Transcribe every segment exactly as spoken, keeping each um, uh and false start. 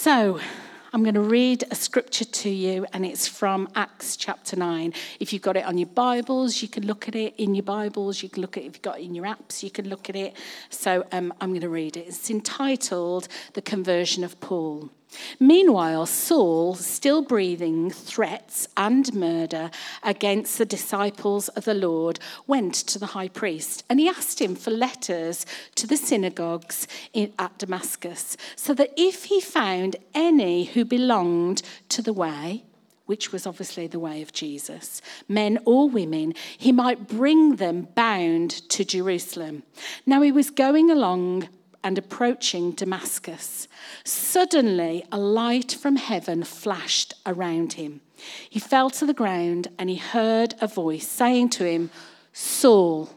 So I'm going to read a scripture to you, and it's from Acts chapter nine. If you've got it on your Bibles, you can look at it in your Bibles. You can look at it if you've got it in your apps, you can look at it. So um, I'm going to read it. It's entitled The Conversion of Paul. Meanwhile, Saul, still breathing threats and murder against the disciples of the Lord, went to the high priest, and he asked him for letters to the synagogues in, at Damascus, so that if he found any who belonged to the way, which was obviously the way of Jesus, men or women, he might bring them bound to Jerusalem. Now he was going along and approaching Damascus. Suddenly, a light from heaven flashed around him. He fell to the ground and he heard a voice saying to him, "Saul,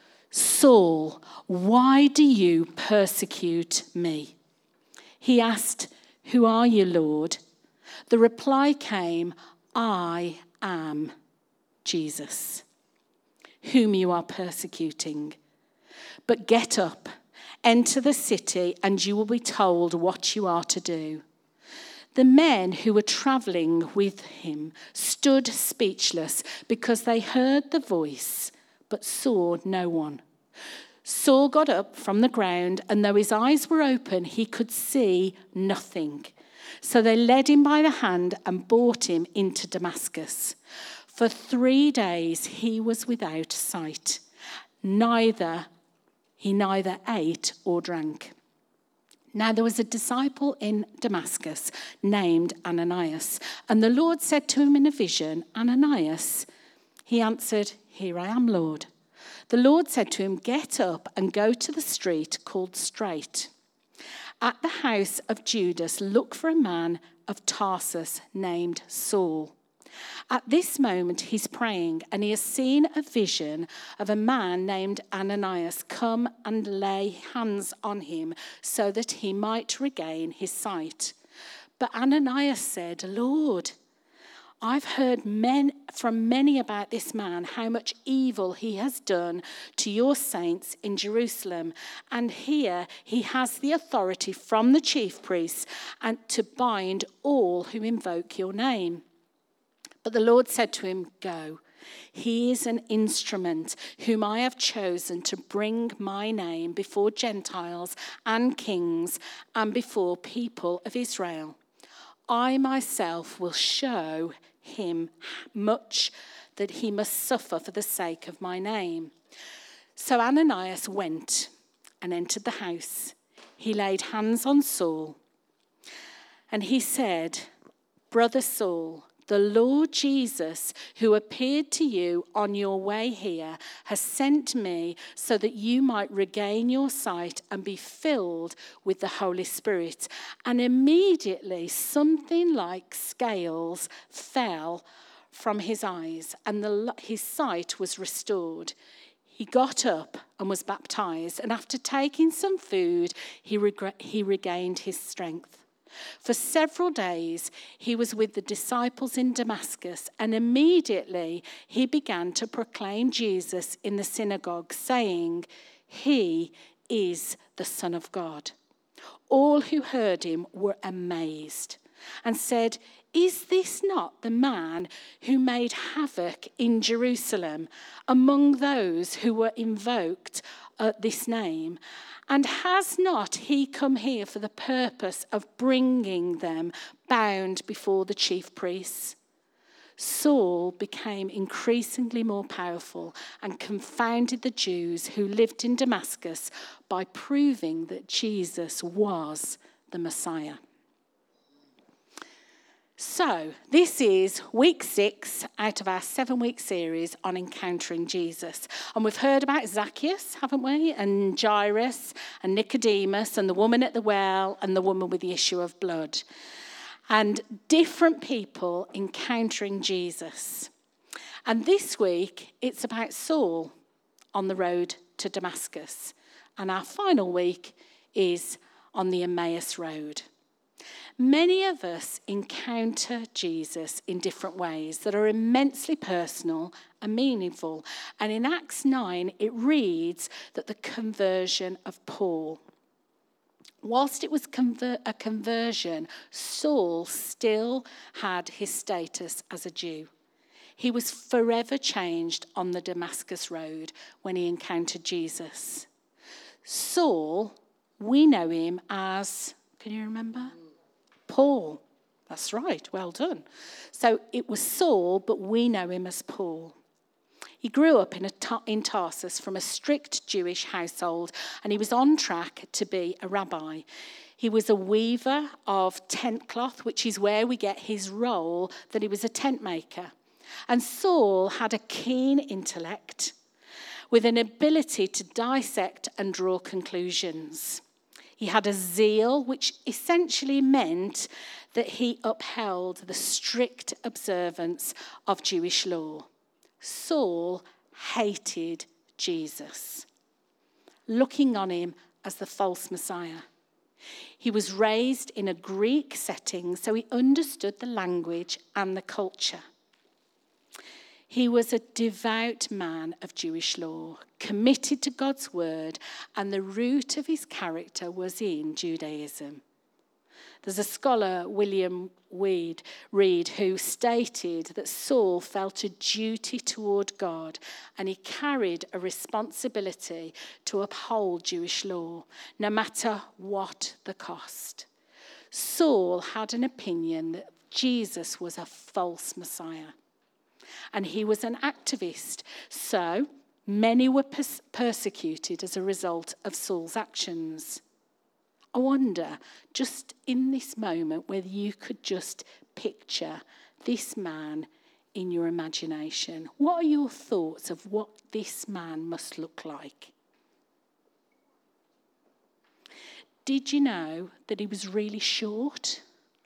Saul, why do you persecute me?" He asked, "Who are you, Lord?" The reply came, "I am Jesus, whom you are persecuting. But get up, enter the city, and you will be told what you are to do." The men who were travelling with him stood speechless because they heard the voice but saw no one. Saul got up from the ground, and though his eyes were open, he could see nothing. So they led him by the hand and brought him into Damascus. For three days he was without sight. Neither He neither ate or drank. Now there was a disciple in Damascus named Ananias, and the Lord said to him in a vision, "Ananias." He answered, "Here I am, Lord." The Lord said to him, "Get up and go to the street called Straight. At the house of Judas, look for a man of Tarsus named Saul. At this moment he's praying, and he has seen a vision of a man named Ananias come and lay hands on him so that he might regain his sight." But Ananias said, "Lord, I've heard men, from many about this man, how much evil he has done to your saints in Jerusalem. And here he has the authority from the chief priests and to bind all who invoke your name." But the Lord said to him, "Go. He is an instrument whom I have chosen to bring my name before Gentiles and kings and before people of Israel. I myself will show him much that he must suffer for the sake of my name." So Ananias went and entered the house. He laid hands on Saul, and he said, "Brother Saul, the Lord Jesus, who appeared to you on your way here, has sent me so that you might regain your sight and be filled with the Holy Spirit." And immediately something like scales fell from his eyes, and the, his sight was restored. He got up and was baptized, and after taking some food, he, reg- he regained his strength. For several days he was with the disciples in Damascus, and immediately he began to proclaim Jesus in the synagogue, saying, "He is the Son of God." All who heard him were amazed and said, "Is this not the man who made havoc in Jerusalem among those who were invoked at this name? And has not he come here for the purpose of bringing them bound before the chief priests?" Saul became increasingly more powerful and confounded the Jews who lived in Damascus by proving that Jesus was the Messiah. So, this is week six out of our seven-week series on encountering Jesus. And we've heard about Zacchaeus, haven't we? And Jairus and Nicodemus and the woman at the well and the woman with the issue of blood. And different people encountering Jesus. And this week, it's about Saul on the road to Damascus. And our final week is on the Emmaus Road. Many of us encounter Jesus in different ways that are immensely personal and meaningful. And in Acts nine, it reads that the conversion of Paul. Whilst it was conver- a conversion, Saul still had his status as a Jew. He was forever changed on the Damascus road when he encountered Jesus. Saul, we know him as, can you remember? Paul. That's right, well done. So it was Saul, but we know him as Paul. He grew up in, a ta- in Tarsus from a strict Jewish household, and he was on track to be a rabbi. He was a weaver of tent cloth, which is where we get his role that he was a tent maker. And Saul had a keen intellect with an ability to dissect and draw conclusions. He had a zeal which essentially meant that he upheld the strict observance of Jewish law. Saul hated Jesus, looking on him as the false Messiah. He was raised in a Greek setting, so he understood the language and the culture. He was a devout man of Jewish law, committed to God's word, and the root of his character was in Judaism. There's a scholar, William Weed, Reed, who stated that Saul felt a duty toward God and he carried a responsibility to uphold Jewish law, no matter what the cost. Saul had an opinion that Jesus was a false Messiah, and he was an activist, so many were pers- persecuted as a result of Saul's actions. I wonder, just in this moment, whether you could just picture this man in your imagination. What are your thoughts of what this man must look like? Did you know that he was really short?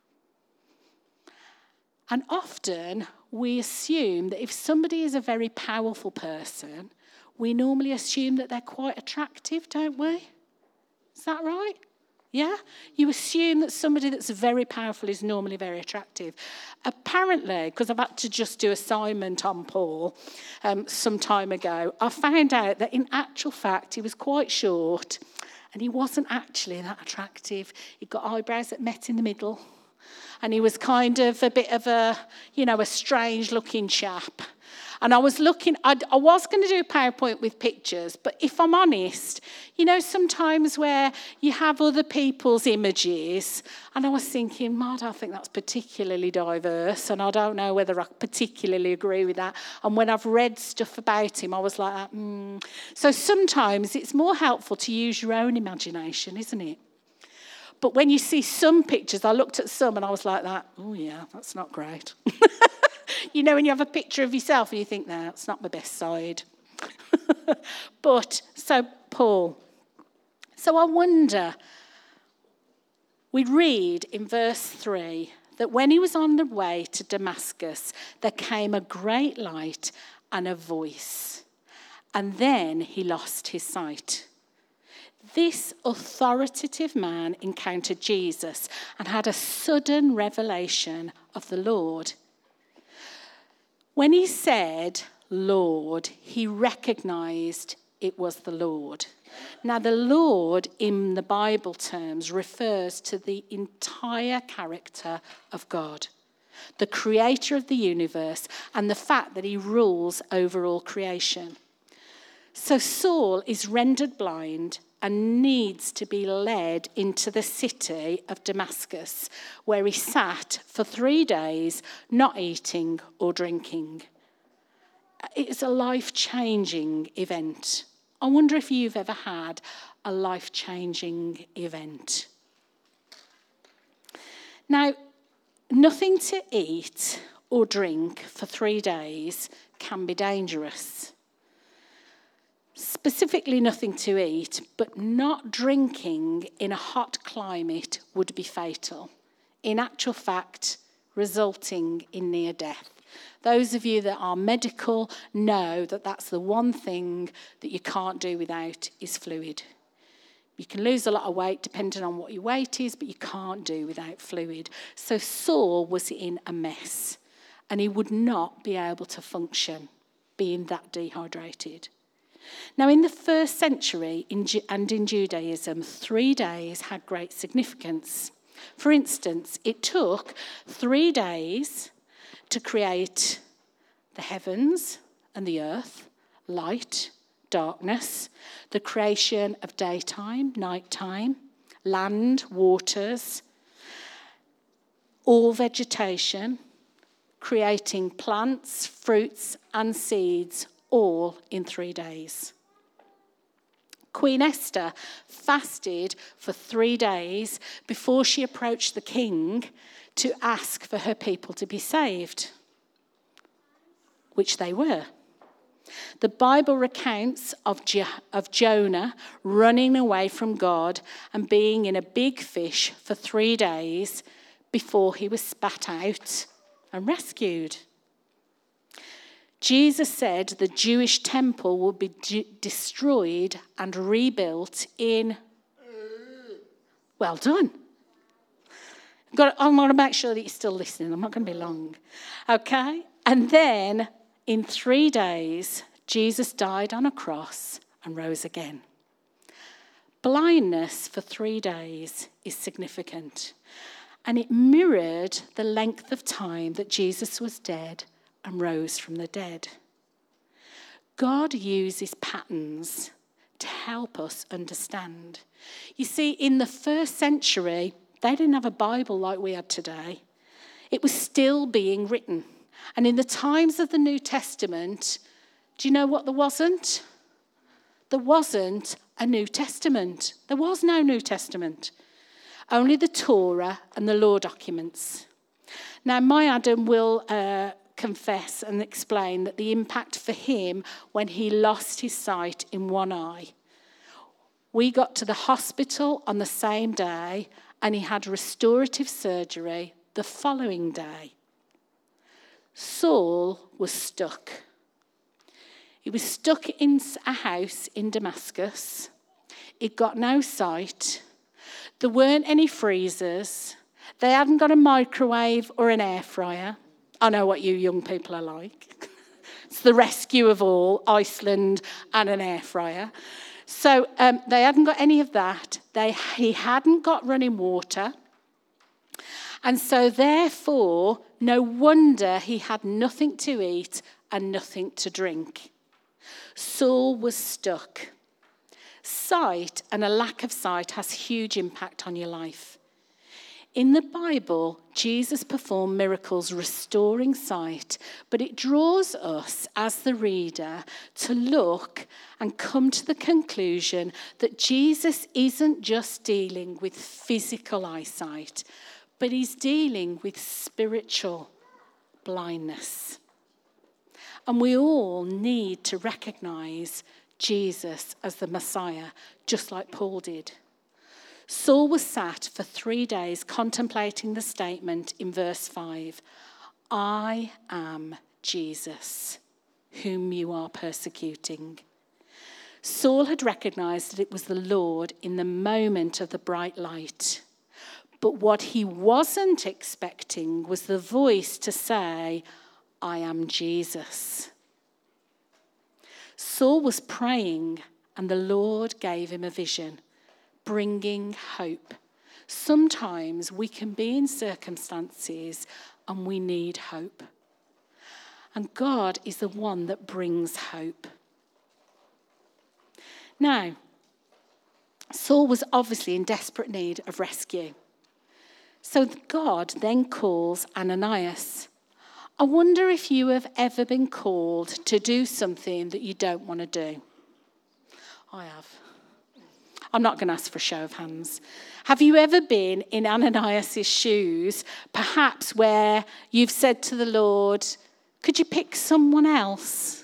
And often we assume that if somebody is a very powerful person, we normally assume that they're quite attractive, don't we? Is that right? Yeah? You assume that somebody that's very powerful is normally very attractive. Apparently, because I've had to just do assignment on Paul um, some time ago, I found out that in actual fact he was quite short and he wasn't actually that attractive. He got eyebrows that met in the middle and he was kind of a bit of a, you know, a strange looking chap. And I was looking, I'd, I was going to do a PowerPoint with pictures, but if I'm honest, you know, sometimes where you have other people's images, and I was thinking, I don't think that's particularly diverse, and I don't know whether I particularly agree with that. And when I've read stuff about him, I was like, hmm. So sometimes it's more helpful to use your own imagination, isn't it? But when you see some pictures, I looked at some and I was like that, oh yeah, that's not great. You know, when you have a picture of yourself and you think, no, it's not my best side. But, so Paul. So I wonder, we read in verse three that when he was on the way to Damascus, there came a great light and a voice. And then he lost his sight. This authoritative man encountered Jesus and had a sudden revelation of the Lord. When he said, Lord, he recognized it was the Lord. Now, the Lord in the Bible terms refers to the entire character of God, the creator of the universe, and the fact that he rules over all creation. So Saul is rendered blind and needs to be led into the city of Damascus, where he sat for three days, not eating or drinking. It's a life-changing event. I wonder if you've ever had a life-changing event. Now, nothing to eat or drink for three days can be dangerous. Specifically nothing to eat, but not drinking in a hot climate would be fatal. In actual fact, resulting in near death. Those of you that are medical know that that's the one thing that you can't do without is fluid. You can lose a lot of weight depending on what your weight is, but you can't do without fluid. So Saul was in a mess, and he would not be able to function being that dehydrated. Now, in the first century in Ju- and in Judaism, three days had great significance. For instance, it took three days to create the heavens and the earth, light, darkness, the creation of daytime, nighttime, land, waters, all vegetation, creating plants, fruits, and seeds, all in three days. Queen Esther fasted for three days before she approached the king to ask for her people to be saved, which they were. The Bible recounts of, Jo- of Jonah running away from God and being in a big fish for three days before he was spat out and rescued. Jesus said the Jewish temple would be de- destroyed and rebuilt in... Well done. Got, I'm going to make sure that you're still listening. I'm not going to be long. Okay? And then in three days, Jesus died on a cross and rose again. Blindness for three days is significant. And it mirrored the length of time that Jesus was dead and rose from the dead. God uses patterns to help us understand. You see, in the first century, they didn't have a Bible like we had today. It was still being written. And in the times of the New Testament, do you know what there wasn't? There wasn't a New Testament. There was no New Testament. Only the Torah and the law documents. Now, my Adam will uh, confess and explain that the impact for him when he lost his sight in one eye. We got to the hospital on the same day and he had restorative surgery the following day. Saul was stuck. He was stuck in a house in Damascus. He got no sight. There weren't any freezers. They hadn't got a microwave or an air fryer. I know what you young people are like. It's the rescue of all, Iceland and an air fryer. So um, they hadn't got any of that. They, he hadn't got running water. And so therefore, no wonder he had nothing to eat and nothing to drink. Saul was stuck. Sight and a lack of sight has huge impact on your life. In the Bible, Jesus performed miracles restoring sight, but it draws us as the reader to look and come to the conclusion that Jesus isn't just dealing with physical eyesight, but he's dealing with spiritual blindness. And we all need to recognize Jesus as the Messiah, just like Paul did. Saul was sat for three days contemplating the statement in verse five, I am Jesus, whom you are persecuting. Saul had recognized that it was the Lord in the moment of the bright light. But what he wasn't expecting was the voice to say, I am Jesus. Saul was praying and the Lord gave him a vision, bringing hope. Sometimes we can be in circumstances and we need hope. And God is the one that brings hope. Now, Saul was obviously in desperate need of rescue. So God then calls Ananias. I wonder if you have ever been called to do something that you don't want to do. I have. I'm not going to ask for a show of hands. Have you ever been in Ananias' shoes, perhaps where you've said to the Lord, could you pick someone else?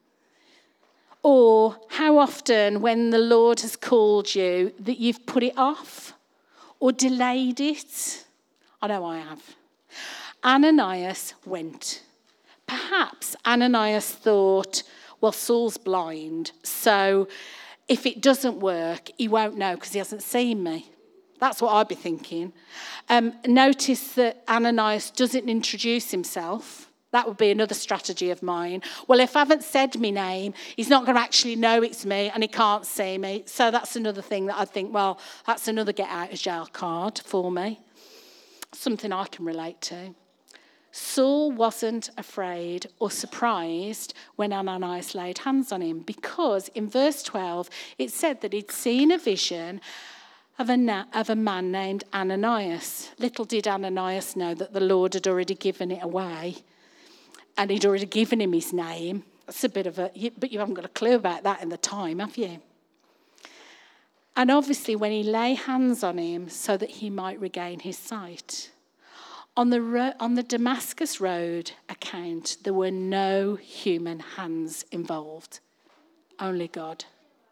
Or how often when the Lord has called you that you've put it off or delayed it? I know I have. Ananias went. Perhaps Ananias thought, well, Saul's blind, so if it doesn't work, he won't know because he hasn't seen me. That's what I'd be thinking. Um, notice that Ananias doesn't introduce himself. That would be another strategy of mine. Well, if I haven't said my name, he's not going to actually know it's me and he can't see me. So that's another thing that I think, well, that's another get out of jail card for me. Something I can relate to. Saul wasn't afraid or surprised when Ananias laid hands on him, because in verse twelve, it said that he'd seen a vision of a, na- of a man named Ananias. Little did Ananias know that the Lord had already given it away. And he'd already given him his name. That's a bit of a, but you haven't got a clue about that in the time, have you? And obviously when he lay hands on him so that he might regain his sight. On the, ro- on the Damascus Road account, there were no human hands involved. Only God.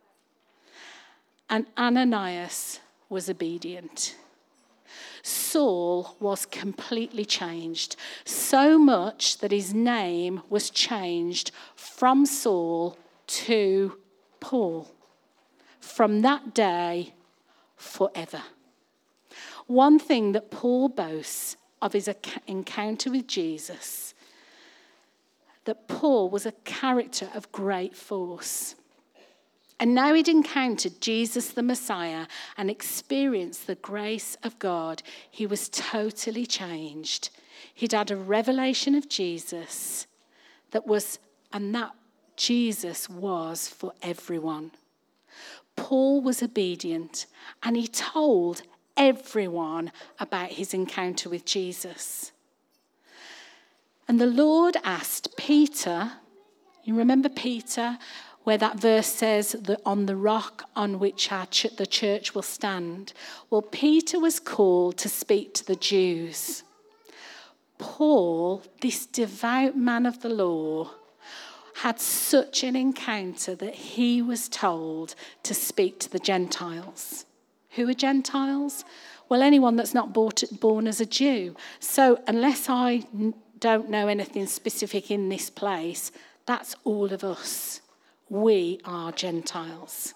And Ananias was obedient. Saul was completely changed, so much that his name was changed from Saul to Paul. From that day, forever. One thing that Paul boasts of his encounter with Jesus, that Paul was a character of great force. And now he'd encountered Jesus the Messiah and experienced the grace of God. He was totally changed. He'd had a revelation of Jesus that was, and that Jesus was for everyone. Paul was obedient and he told everyone about his encounter with Jesus. And the Lord asked Peter, you remember Peter, where that verse says that on the rock on which our ch- the church will stand. Well, Peter was called to speak to the Jews. Paul, this devout man of the law, had such an encounter that he was told to speak to the Gentiles. Who are Gentiles? Well, anyone that's not born as a Jew. So unless I don't know anything specific in this place, that's all of us. We are Gentiles.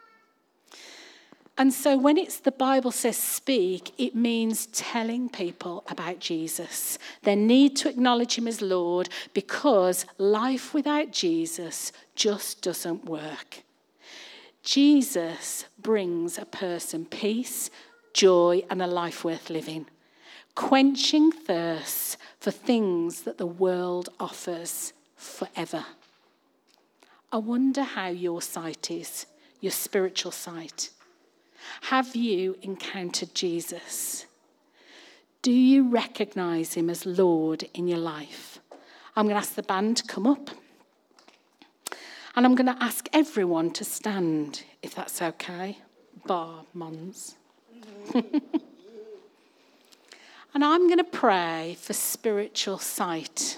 And so when it's the Bible says speak, it means telling people about Jesus. They need to acknowledge him as Lord, because life without Jesus just doesn't work. Jesus brings a person peace, joy, and a life worth living, quenching thirst for things that the world offers forever. I wonder how your sight is, your spiritual sight. Have you encountered Jesus? Do you recognise him as Lord in your life? I'm going to ask the band to come up. And I'm going to ask everyone to stand, if that's okay. Bar Mons. And I'm going to pray for spiritual sight.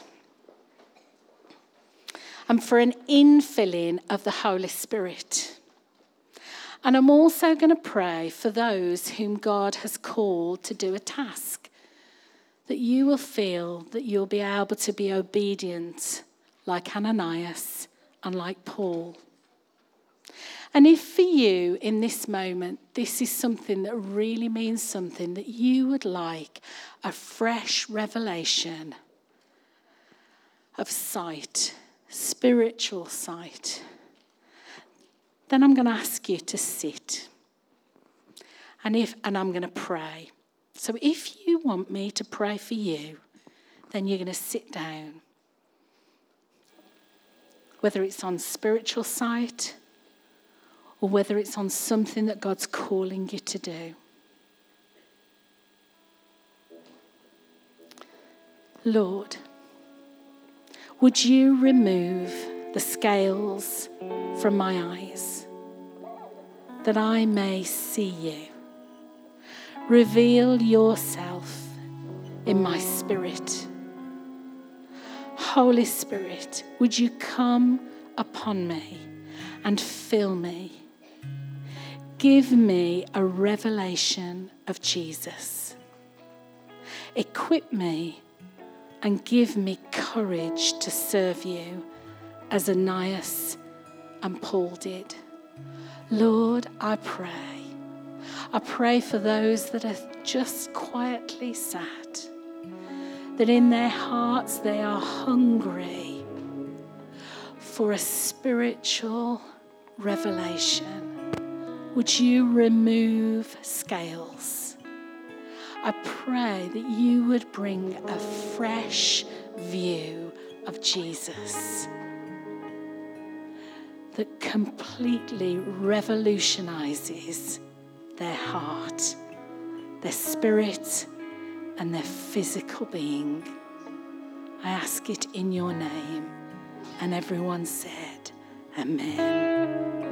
And for an infilling of the Holy Spirit. And I'm also going to pray for those whom God has called to do a task, that you will feel that you'll be able to be obedient like Ananias and like Paul. And if for you in this moment, this is something that really means something, that you would like a fresh revelation of sight, spiritual sight, then I'm going to ask you to sit. And if and I'm going to pray. So if you want me to pray for you, then you're going to sit down. Whether it's on spiritual sight or whether it's on something that God's calling you to do. Lord, would you remove the scales from my eyes, that I may see you? Reveal yourself in my spirit. Holy Spirit, would you come upon me and fill me? Give me a revelation of Jesus. Equip me and give me courage to serve you as Ananias and Paul did. Lord, I pray. I pray for those that are just quietly sat, that in their hearts they are hungry for a spiritual revelation. Would you remove scales? I pray that you would bring a fresh view of Jesus that completely revolutionizes their heart, their spirit, and their physical being. I ask it in your name. And everyone said, Amen.